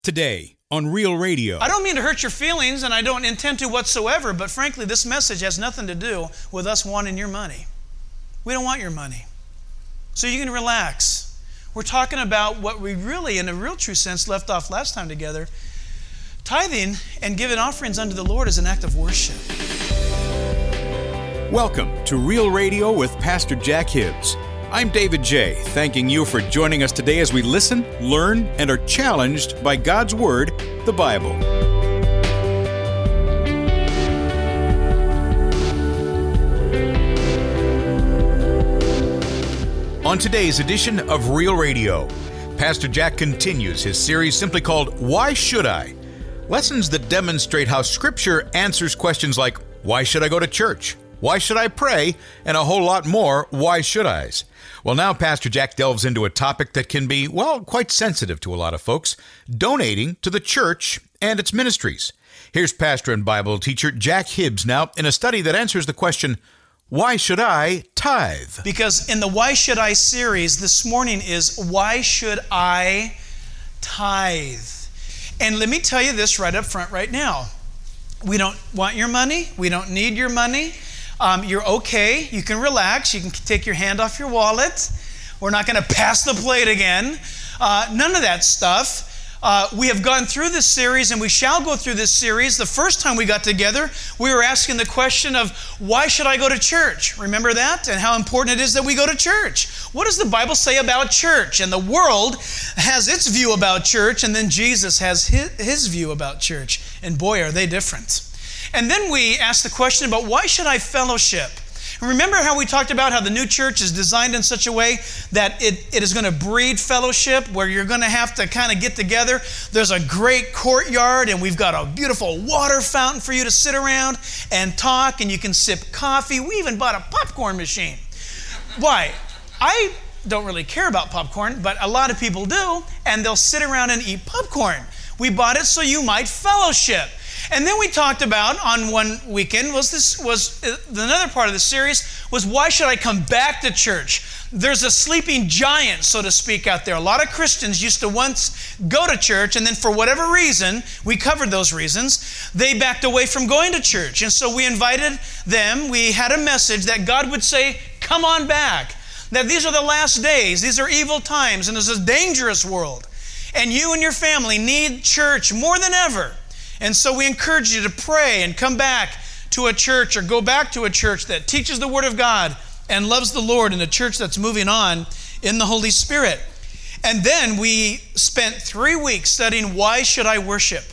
Today on Real Radio. I don't mean to hurt your feelings, and I don't intend to whatsoever, but frankly, this message has nothing to do with us wanting your money. We don't want your money. So you can relax. We're talking about what we really, in a real true sense, left off last time together. Tithing and giving offerings unto the Lord is an act of worship. Welcome to Real Radio with Pastor Jack Hibbs. I'm David J., thanking you for joining us today as we listen, learn, and are challenged by God's Word, the Bible. On today's edition of Real Radio, Pastor Jack continues his series simply called Why Should I? Lessons that demonstrate how Scripture answers questions like, why should I go to church? Why should I pray? And a whole lot more why should I's. Well, now Pastor Jack delves into a topic that can be, quite sensitive to a lot of folks, donating to the church and its ministries. Here's pastor and Bible teacher Jack Hibbs now in a study that answers the question, why should I tithe? Because in the Why Should I series, this morning is Why Should I Tithe? And let me tell you this right up front right now. We don't want your money. We don't need your money. You're okay. You can relax. You can take your hand off your wallet. We're not going to pass the plate again. None of that stuff. We have gone through this series, and we shall go through this series. The first time we got together, we were asking the question of, why should I go to church? Remember that? And how important it is that we go to church. What does the Bible say about church? And the world has its view about church, and then Jesus has his view about church. And boy, are they different. And then we asked the question about, why should I fellowship? And remember how we talked about how the new church is designed in such a way that it is going to breed fellowship, where you're going to have to kind of get together. There's a great courtyard, and we've got a beautiful water fountain for you to sit around and talk, and you can sip coffee. We even bought a popcorn machine. Why? I don't really care about popcorn, but a lot of people do, and they'll sit around and eat popcorn. We bought it so you might fellowship. And then we talked about, on one weekend, another part of the series, was why should I come back to church? There's a sleeping giant, so to speak, out there. A lot of Christians used to once go to church, and then for whatever reason, we covered those reasons, they backed away from going to church. And so we invited them. We had a message that God would say, come on back. That these are the last days. These are evil times, and this is a dangerous world. And you and your family need church more than ever. And so we encourage you to pray and come back to a church, or go back to a church that teaches the Word of God and loves the Lord, and a church that's moving on in the Holy Spirit. And then we spent 3 weeks studying why should I worship?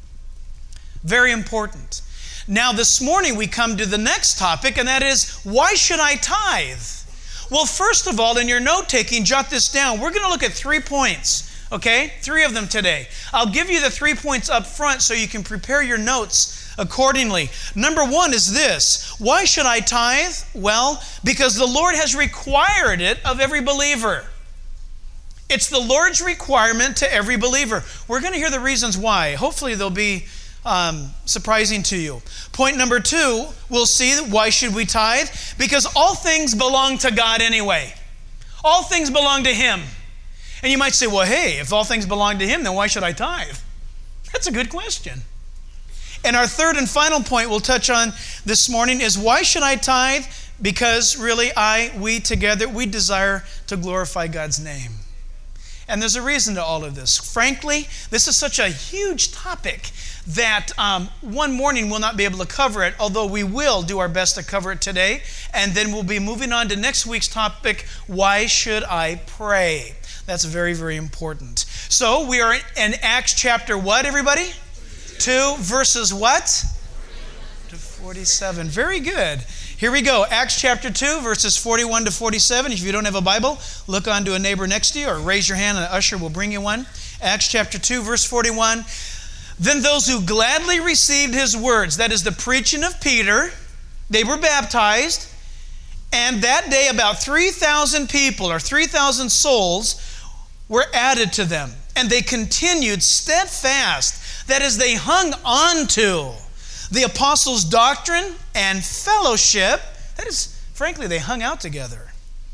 Very important. Now this morning we come to the next topic, and that is, why should I tithe? Well, first of all, in your note-taking, jot this down. We're going to look at 3 points. Okay? 3 of them today. I'll give you the 3 points up front so you can prepare your notes accordingly. Number 1 is this. Why should I tithe? Well, because the Lord has required it of every believer. It's the Lord's requirement to every believer. We're going to hear the reasons why. Hopefully they'll be surprising to you. Point number 2, we'll see why should we tithe? Because all things belong to God anyway. All things belong to Him. And you might say, well, hey, if all things belong to Him, then why should I tithe? That's a good question. And our third and final point we'll touch on this morning is, why should I tithe? Because really, we together, we desire to glorify God's name. And there's a reason to all of this. Frankly, this is such a huge topic that one morning we'll not be able to cover it, although we will do our best to cover it today. And then we'll be moving on to next week's topic, why should I pray? That's very, very important. So we are in Acts chapter what, everybody? 2 verses what? To 47. Very good. Here we go. Acts chapter 2 verses 41 to 47. If you don't have a Bible, look on to a neighbor next to you, or raise your hand and an usher will bring you one. Acts chapter 2 verse 41. Then those who gladly received his words, that is the preaching of Peter, they were baptized. And that day about 3,000 people, or 3,000 souls, were added to them. And they continued steadfast, that is, they hung on to the apostles' doctrine and fellowship. That is, frankly, they hung out together.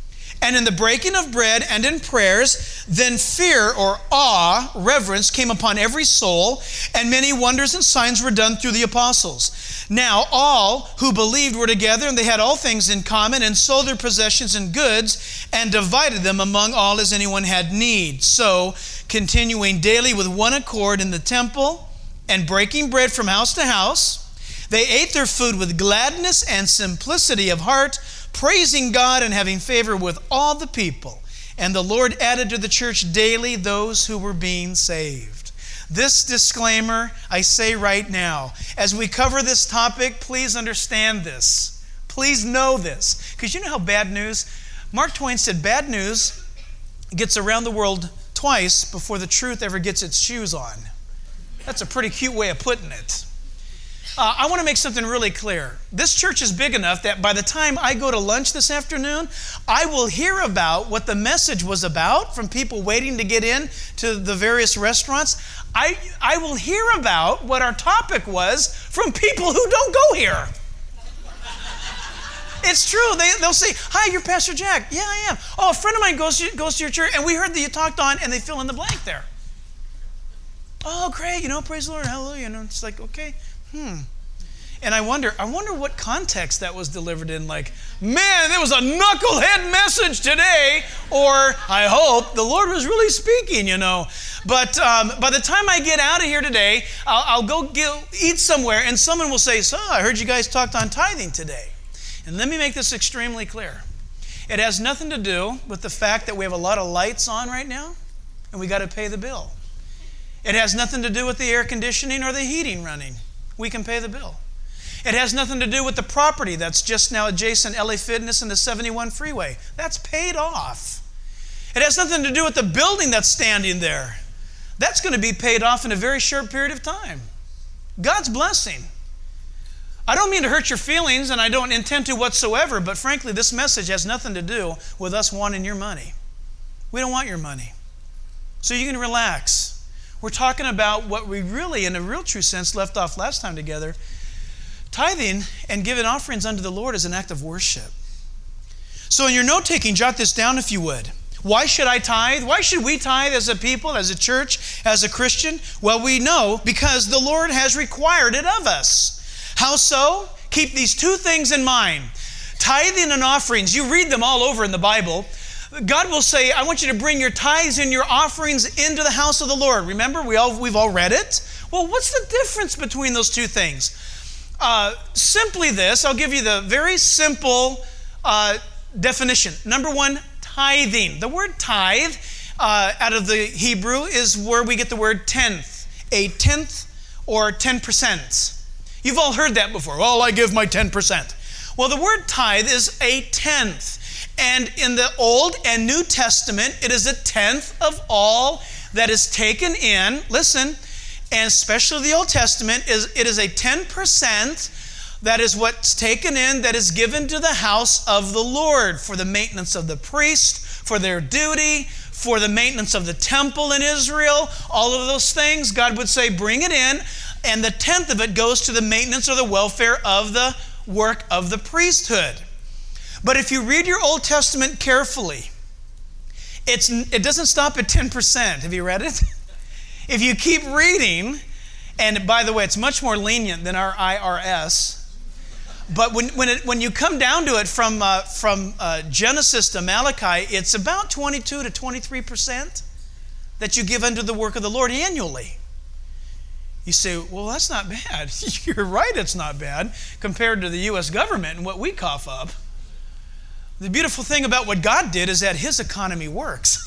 and in the breaking of bread and in prayers, then fear or awe, reverence came upon every soul, and many wonders and signs were done through the apostles. Now all who believed were together, and they had all things in common, and sold their possessions and goods, and divided them among all as anyone had need. So, continuing daily with one accord in the temple, and breaking bread from house to house, they ate their food with gladness and simplicity of heart, praising God and having favor with all the people. And the Lord added to the church daily those who were being saved. This disclaimer I say right now. As we cover this topic, please understand this. Please know this. Because you know how bad news, Mark Twain said, bad news gets around the world twice before the truth ever gets its shoes on. That's a pretty cute way of putting it. I want to make something really clear. This church is big enough that by the time I go to lunch this afternoon, I will hear about what the message was about from people waiting to get in to the various restaurants. I will hear about what our topic was from people who don't go here. It's true. They'll say, hi, you're Pastor Jack. Yeah, I am. Oh, a friend of mine goes to your church, and we heard that you talked on, and they fill in the blank there. Oh, great. Praise the Lord. Hallelujah. It's like, okay. And I wonder what context that was delivered in. Like, man, there was a knucklehead message today. Or, I hope the Lord was really speaking, But by the time I get out of here today, I'll go eat somewhere, and someone will say, so, I heard you guys talked on tithing today. And let me make this extremely clear. It has nothing to do with the fact that we have a lot of lights on right now, and we got to pay the bill. It has nothing to do with the air conditioning or the heating running. We can pay the bill. It has nothing to do with the property that's just now adjacent LA Fitness and the 71 freeway. That's paid off. It has nothing to do with the building that's standing there. That's going to be paid off in a very short period of time. God's blessing. I don't mean to hurt your feelings, and I don't intend to whatsoever, but frankly, this message has nothing to do with us wanting your money. We don't want your money. So you can relax. We're talking about what we really, in a real true sense, left off last time together. Tithing and giving offerings unto the Lord is an act of worship. So in your note-taking, jot this down if you would. Why should I tithe? Why should we tithe as a people, as a church, as a Christian? Well, we know because the Lord has required it of us. How so? Keep these two things in mind. Tithing and offerings, you read them all over in the Bible. God will say, I want you to bring your tithes and your offerings into the house of the Lord. Remember, we've all read it. Well, what's the difference between those two things? Simply this, I'll give you the very simple definition. Number one, tithing. The word tithe out of the Hebrew is where we get the word tenth. A tenth or 10%. You've all heard that before. Well, I give my 10%. Well, the word tithe is a tenth. And in the Old and New Testament, it is a tenth of all that is taken in. Listen, and especially the Old Testament, it is a 10% that is what's taken in, that is given to the house of the Lord for the maintenance of the priest, for their duty, for the maintenance of the temple in Israel, all of those things. God would say, bring it in, and the tenth of it goes to the maintenance or the welfare of the work of the priesthood. But if you read your Old Testament carefully, it doesn't stop at 10%. Have you read it? If you keep reading, and by the way, it's much more lenient than our IRS. But when you come down to it from Genesis to Malachi, it's about 22 to 23% that you give unto the work of the Lord annually. You say, well, that's not bad. You're right, it's not bad compared to the U.S. government and what we cough up. The beautiful thing about what God did is that His economy works.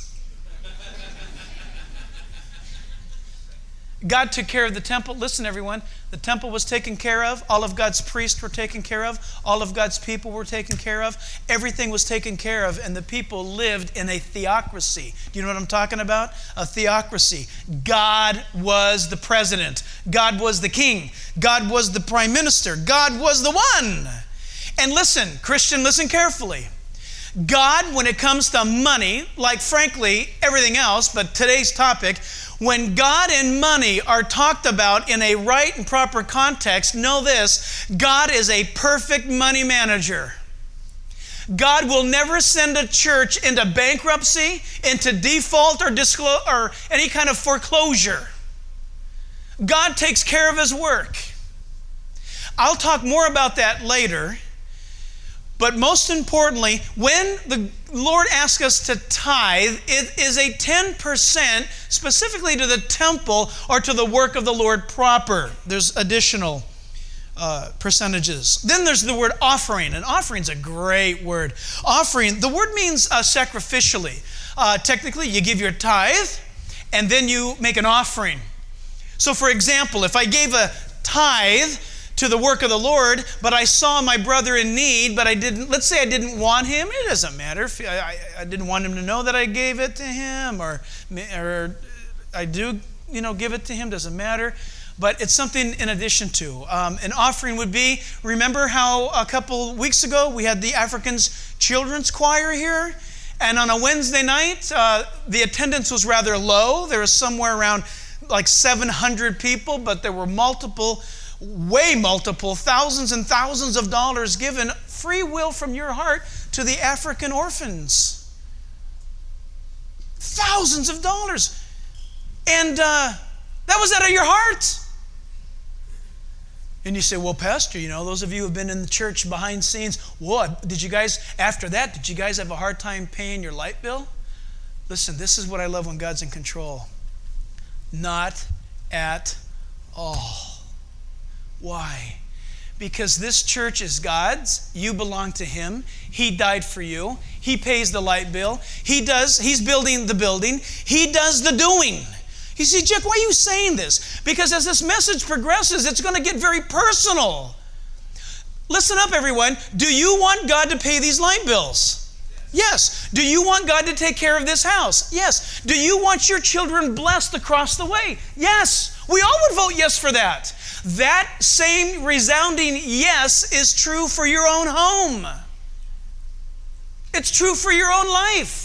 God took care of the temple. Listen, everyone, the temple was taken care of. All of God's priests were taken care of. All of God's people were taken care of. Everything was taken care of, and the people lived in a theocracy. Do you know what I'm talking about? A theocracy. God was the president. God was the king. God was the prime minister. God was the one. And listen, Christian, listen carefully. God, when it comes to money, like frankly everything else, but today's topic, when God and money are talked about in a right and proper context, know this, God is a perfect money manager. God will never send a church into bankruptcy, into default or any kind of foreclosure. God takes care of His work. I'll talk more about that later. But most importantly, when the Lord asks us to tithe, it is a 10% specifically to the temple or to the work of the Lord proper. There's additional percentages. Then there's the word offering. And offering's a great word. Offering, the word means sacrificially. Technically, you give your tithe and then you make an offering. So for example, if I gave a tithe to the work of the Lord, but I saw my brother in need, but let's say I didn't want him, it doesn't matter. If I didn't want him to know that I gave it to him, or I do, give it to him, doesn't matter. But it's something in addition to. An offering would be, remember how a couple weeks ago we had the Africans Children's Choir here? And on a Wednesday night, the attendance was rather low. There was somewhere around like 700 people, but there were way multiple, thousands and thousands of dollars given, free will from your heart, to the African orphans. Thousands of dollars. And that was out of your heart. And you say, well, Pastor, those of you who have been in the church behind scenes, after that, did you guys have a hard time paying your light bill? Listen, this is what I love when God's in control. Not at all. Why? Because this church is God's. You belong to Him. He died for you. He pays the light bill. He's building the building. He does the doing. You see, Jack, why are you saying this? Because as this message progresses, it's going to get very personal. Listen up, everyone. Do you want God to pay these light bills? Yes. Do you want God to take care of this house? Yes. Do you want your children blessed across the way? Yes. We all would vote yes for that. That same resounding yes is true for your own home. It's true for your own life.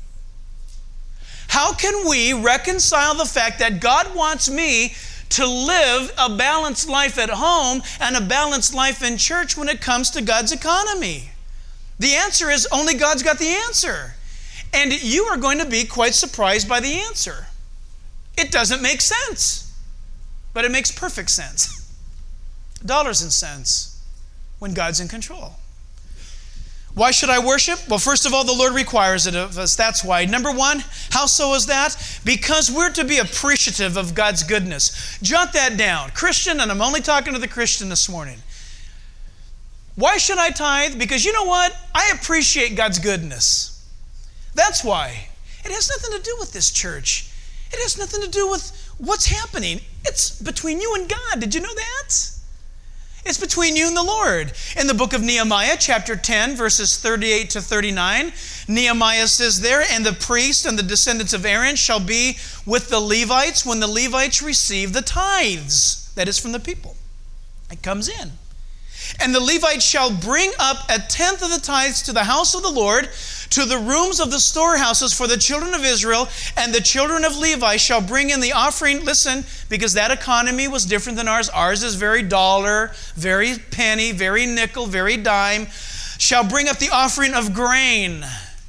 How can we reconcile the fact that God wants me to live a balanced life at home and a balanced life in church when it comes to God's economy? The answer is only God's got the answer. And you are going to be quite surprised by the answer. It doesn't make sense, but it makes perfect sense. Dollars and cents when God's in control. Why should I worship? Well, first of all, the Lord requires it of us. That's why. Number one, how so is that? Because we're to be appreciative of God's goodness. Jot that down. Christian, and I'm only talking to the Christian this morning. Why should I tithe? Because you know what? I appreciate God's goodness. That's why. It has nothing to do with this church. It has nothing to do with what's happening. It's between you and God. Did you know that? It's between you and the Lord. In the book of Nehemiah, chapter 10, verses 38 to 39, Nehemiah says there, and the priest and the descendants of Aaron shall be with the Levites when the Levites receive the tithes. That is from the people. It comes in. And the Levites shall bring up a tenth of the tithes to the house of the Lord, to the rooms of the storehouses for the children of Israel, and the children of Levi shall bring in the offering. Listen, because that economy was different than ours. Ours is very dollar, very penny, very nickel, very dime. Shall bring up the offering of grain,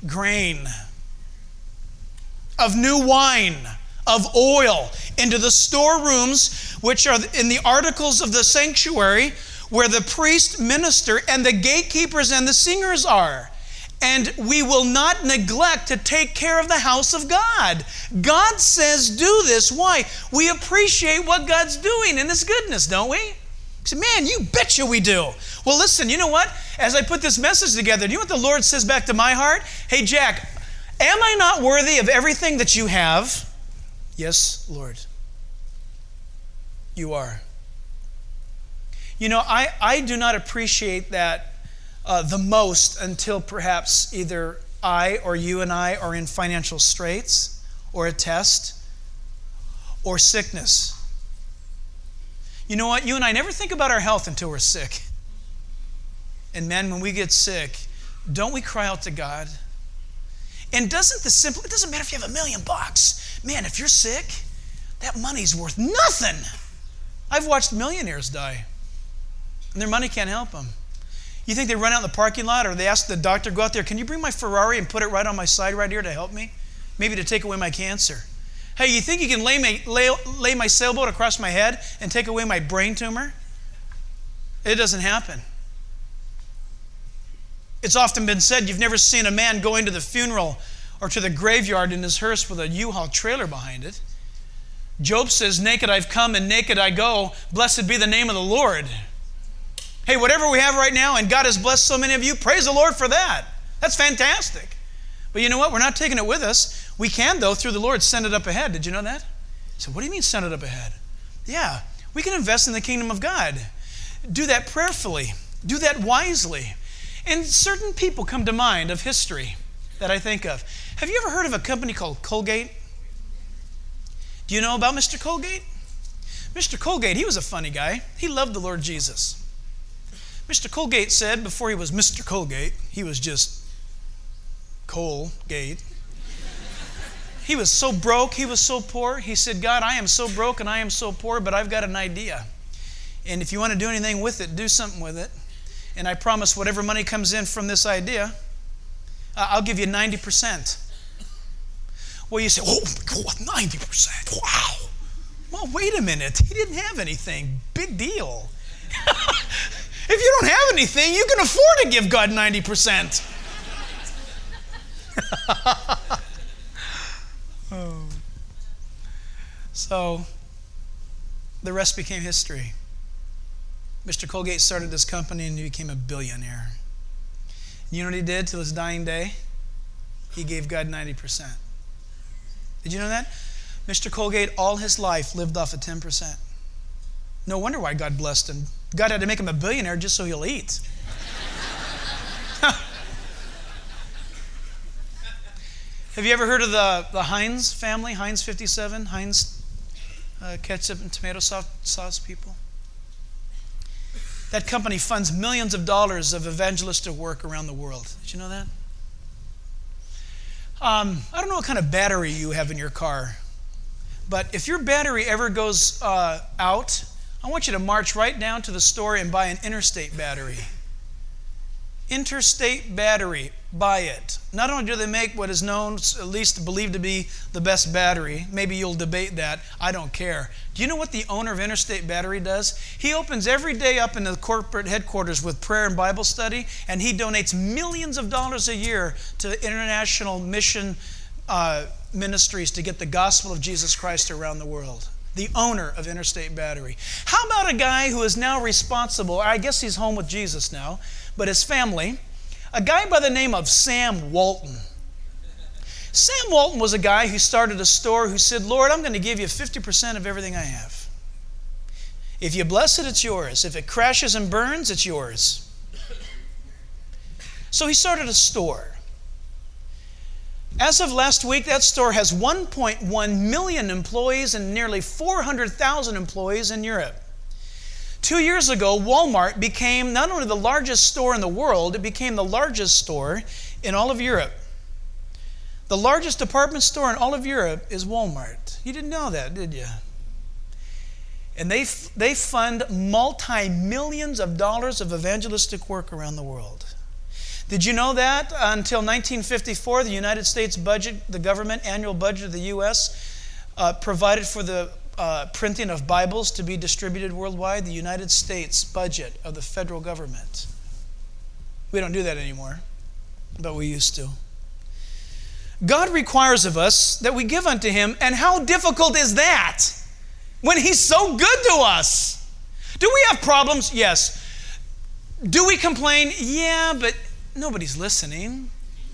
of new wine, of oil, into the storerooms, which are in the articles of the sanctuary, where the priest, minister, and the gatekeepers and the singers are. And we will not neglect to take care of the house of God. God says do this. Why? We appreciate what God's doing in His goodness, don't we? You say, man, you betcha we do. Well, listen, you know what? As I put this message together, do you know what the Lord says back to my heart? Hey, Jack, am I not worthy of everything that you have? Yes, Lord. You are. You know, I do not appreciate that the most until perhaps either I or you and I are in financial straits or a test or sickness. You know what? You and I never think about our health until we're sick. And man, when we get sick, don't we cry out to God? And it doesn't matter if you have $1 million. Man, if you're sick, that money's worth nothing. I've watched millionaires die. And their money can't help them. You think they run out in the parking lot, or they ask the doctor, go out there, can you bring my Ferrari and put it right on my side right here to help me? Maybe to take away my cancer. Hey, you think you can lay my sailboat across my head and take away my brain tumor? It doesn't happen. It's often been said you've never seen a man go into the funeral or to the graveyard in his hearse with a U-Haul trailer behind it. Job says, naked I've come and naked I go. Blessed be the name of the Lord. Hey, whatever we have right now, and God has blessed so many of you, praise the Lord for that. That's fantastic. But you know what? We're not taking it with us. We can, though, through the Lord, send it up ahead. Did you know that? So what do you mean send it up ahead? Yeah, we can invest in the kingdom of God. Do that prayerfully. Do that wisely. And certain people come to mind of history that I think of. Have you ever heard of a company called Colgate? Do you know about Mr. Colgate? Mr. Colgate, he was a funny guy. He loved the Lord Jesus. Mr. Colgate said before he was Mr. Colgate, he was just Colgate. He was so broke, he was so poor. He said, God, I am so broke and I am so poor, but I've got an idea. And if you want to do anything with it, do something with it. And I promise whatever money comes in from this idea, I'll give you 90%. Well, you say, oh, what, 90%? Wow. Well, wait a minute. He didn't have anything. Big deal. If you don't have anything, you can afford to give God 90%. Oh. So, the rest became history. Mr. Colgate started this company and he became a billionaire. You know what he did till his dying day? He gave God 90%. Did you know that? Mr. Colgate, all his life, lived off of 10%. No wonder why God blessed him. God had to make him a billionaire just so he'll eat. Have you ever heard of the Heinz family? Heinz 57? Heinz ketchup and tomato sauce people? That company funds millions of dollars of evangelistic work around the world. Did you know that? I don't know what kind of battery you have in your car, but if your battery ever goes out, I want you to march right down to the store and buy an Interstate battery. Interstate battery. Buy it. Not only do they make what is known, at least believed to be the best battery, maybe you'll debate that, I don't care. Do you know what the owner of Interstate Battery does? He opens every day up in the corporate headquarters with prayer and Bible study, and he donates millions of dollars a year to international mission ministries to get the gospel of Jesus Christ around the world. The owner of Interstate Battery. How about a guy who is now responsible, I guess he's home with Jesus now, but his family, a guy by the name of Sam Walton. Sam Walton was a guy who started a store who said, Lord, I'm going to give you 50% of everything I have. If you bless it, it's yours. If it crashes and burns, it's yours. So he started a store. As of last week, that store has 1.1 million employees and nearly 400,000 employees in Europe. 2 years ago, Walmart became not only the largest store in the world, it became the largest store in all of Europe. The largest department store in all of Europe is Walmart. You didn't know that, did you? And they fund multi-millions of dollars of evangelistic work around the world. Did you know that until 1954, the United States budget, the government annual budget of the U.S., provided for the printing of Bibles to be distributed worldwide? The United States budget of the federal government. We don't do that anymore, but we used to. God requires of us that we give unto Him, and how difficult is that when He's so good to us? Do we have problems? Yes. Do we complain? Yeah, but nobody's listening.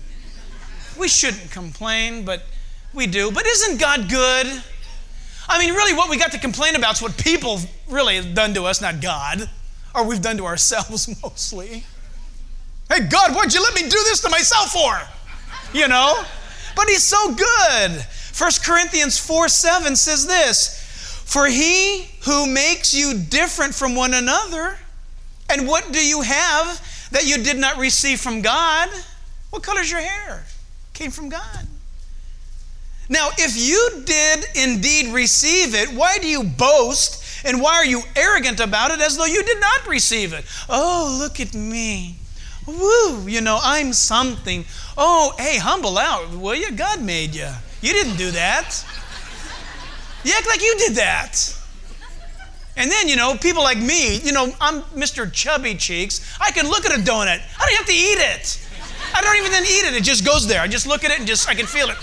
We shouldn't complain, but we do. But isn't God good? I mean, really, what we got to complain about is what people really have done to us, not God. Or we've done to ourselves mostly. Hey, God, what'd you let me do this to myself for? You know? But He's so good. 1 Corinthians 4:7 says this, for He who makes you different from one another, and what do you have that you did not receive from God? What color's your hair? Came from God. Now, if you did indeed receive it, why do you boast and why are you arrogant about it as though you did not receive it? Oh, look at me. Woo, I'm something. Oh, hey, humble out, will you? God made you. You didn't do that. You act like you did that. And then, people like me, I'm Mr. Chubby Cheeks. I can look at a donut. I don't have to eat it. I don't even then eat it. It just goes there. I just look at it and I can feel it.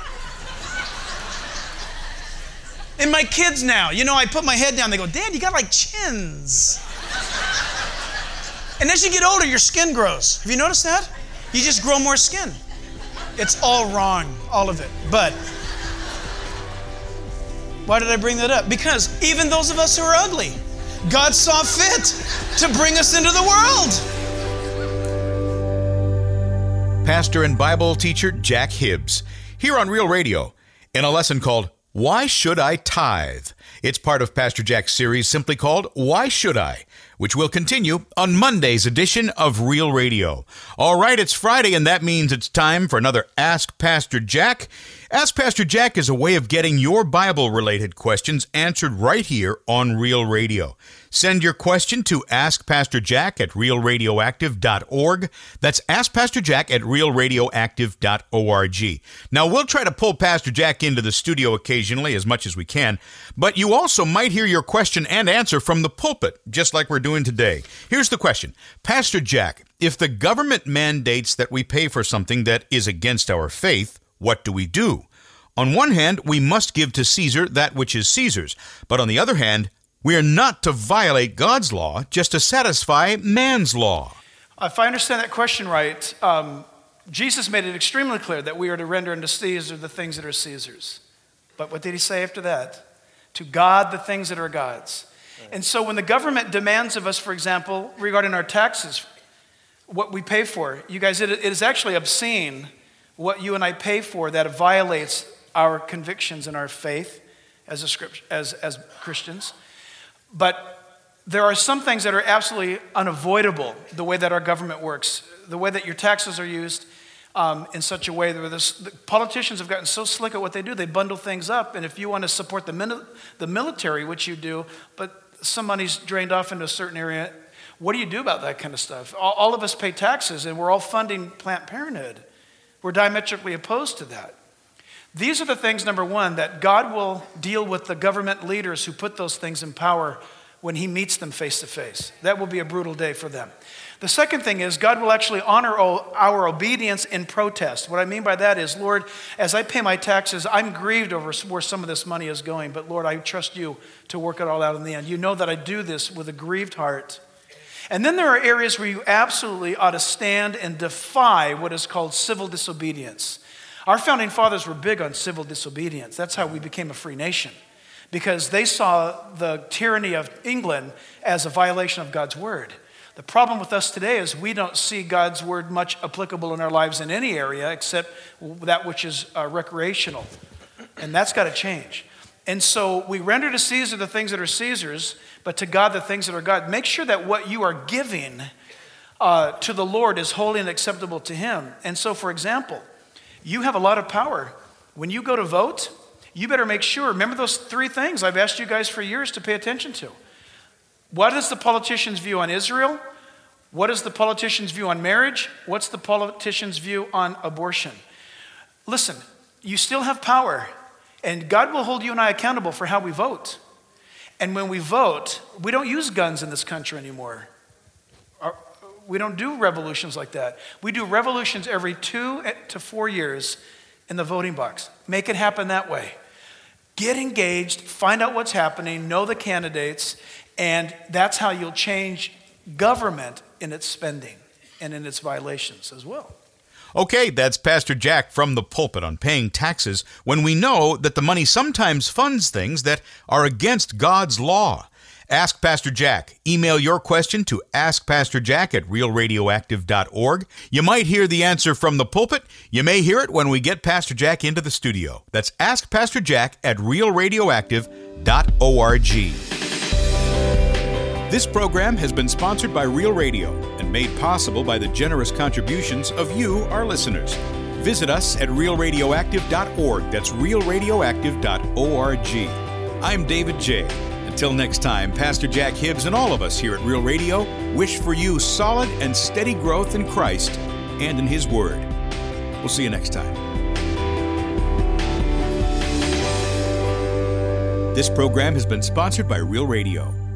And my kids now, I put my head down. They go, Dad, you got like chins. And as you get older, your skin grows. Have you noticed that? You just grow more skin. It's all wrong, all of it. But why did I bring that up? Because even those of us who are ugly, God saw fit to bring us into the world. Pastor and Bible teacher Jack Hibbs, here on Real Radio, in a lesson called Why Should I Tithe? It's part of Pastor Jack's series simply called Why Should I?, which will continue on Monday's edition of Real Radio. All right, it's Friday, and that means it's time for another Ask Pastor Jack. Ask Pastor Jack is a way of getting your Bible-related questions answered right here on Real Radio. Send your question to askpastorjack@realradioactive.org. That's askpastorjack@realradioactive.org. Now, we'll try to pull Pastor Jack into the studio occasionally as much as we can, but you also might hear your question and answer from the pulpit, just like we're doing today. Here's the question. Pastor Jack, if the government mandates that we pay for something that is against our faith, what do we do? On one hand, we must give to Caesar that which is Caesar's, but on the other hand, we are not to violate God's law just to satisfy man's law. If I understand that question right, Jesus made it extremely clear that we are to render unto Caesar the things that are Caesar's. But what did he say after that? To God the things that are God's. Right. And so when the government demands of us, for example, regarding our taxes, what we pay for, you guys, it is actually obscene what you and I pay for that violates our convictions and our faith as Christians. But there are some things that are absolutely unavoidable, the way that our government works, the way that your taxes are used in such a way that the politicians have gotten so slick at what they do, they bundle things up, and if you want to support the military, which you do, but some money's drained off into a certain area, what do you do about that kind of stuff? All of us pay taxes, and we're all funding Planned Parenthood. We're diametrically opposed to that. These are the things, number one, that God will deal with the government leaders who put those things in power when he meets them face to face. That will be a brutal day for them. The second thing is God will actually honor our obedience in protest. What I mean by that is, Lord, as I pay my taxes, I'm grieved over where some of this money is going, but Lord, I trust you to work it all out in the end. You know that I do this with a grieved heart. And then there are areas where you absolutely ought to stand and defy what is called civil disobedience. Our founding fathers were big on civil disobedience. That's how we became a free nation, because they saw the tyranny of England as a violation of God's word. The problem with us today is we don't see God's word much applicable in our lives in any area except that which is recreational. And that's got to change. And so we render to Caesar the things that are Caesar's, but to God the things that are God. Make sure that what you are giving to the Lord is holy and acceptable to him. And so, for example, you have a lot of power. When you go to vote, you better make sure, remember those three things I've asked you guys for years to pay attention to. What is the politician's view on Israel? What is the politician's view on marriage? What's the politician's view on abortion? Listen, you still have power, and God will hold you and I accountable for how we vote. And when we vote, we don't use guns in this country anymore. We don't do revolutions like that. We do revolutions every 2 to 4 years in the voting box. Make it happen that way. Get engaged, find out what's happening, know the candidates, and that's how you'll change government in its spending and in its violations as well. Okay, that's Pastor Jack from the pulpit on paying taxes when we know that the money sometimes funds things that are against God's law. Ask Pastor Jack. Email your question to askpastorjack@realradioactive.org. You might hear the answer from the pulpit. You may hear it when we get Pastor Jack into the studio. That's askpastorjack@realradioactive.org. This program has been sponsored by Real Radio and made possible by the generous contributions of you, our listeners. Visit us at realradioactive.org. That's realradioactive.org. I'm David J., and Till next time, Pastor Jack Hibbs and all of us here at Real Radio wish for you solid and steady growth in Christ and in His Word. We'll see you next time. This program has been sponsored by Real Radio.